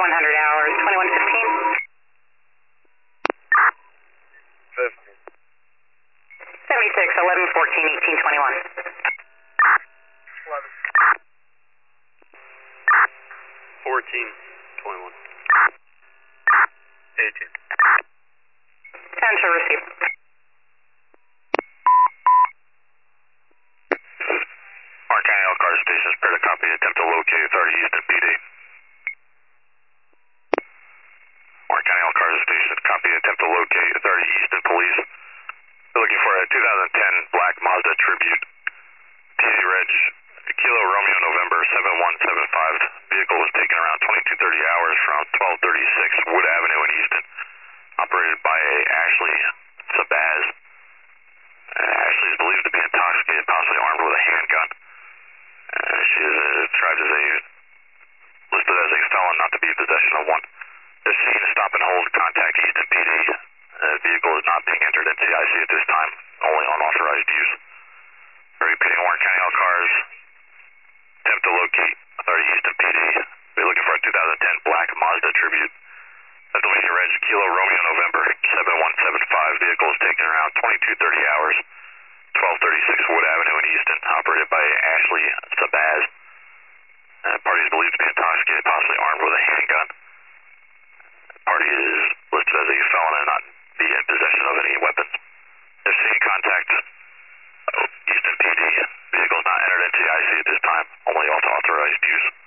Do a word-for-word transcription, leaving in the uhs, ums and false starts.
one hundred hours, twenty-one fifteen. fifteen. seventy-six, eleven, fourteen, eighteen, twenty-one. eleven. fourteen, twenty-one. eighteen. ten to receive. Orange County Elkhart Station is prepared to copy. Attempt to locate authority Houston P D. Orange County Elkhart Station, copy. Attempt to locate authority Houston Police. They're looking for a two thousand ten black Mazda Tribute. T C Reg, Kilo Romeo November seven one seven five. Vehicle was taken around twenty-two thirty hours from twelve thirty-six Wood Avenue in Houston. Operated by a Ashley Sabaz. Uh, Ashley is believed to be intoxicated, possibly armed with a handgun. Uh, she is uh, described as a listed as a felon, not to be in possession of one. They're seeking to stop and hold, contact Houston P D. Uh, vehicle is not being entered into the I C at this time, only unauthorized use. Repeating, Orange County Elkhars, attempt to locate authority Houston P D. We're looking for a two thousand ten black Mazda Tribute. Estimation Reg, Kilo Romeo November seven one seven five. Vehicle is taken around twenty-two thirty hours, twelve thirty-six Wood Avenue in Houston, operated by Ashley Sabaz. Uh, party is believed to be intoxicated, possibly armed with a handgun. Party is listed as a felon and not be in possession of any weapons. If seeing contact oh, Houston P D, vehicle is not entered into the I C at this time, only authorized use.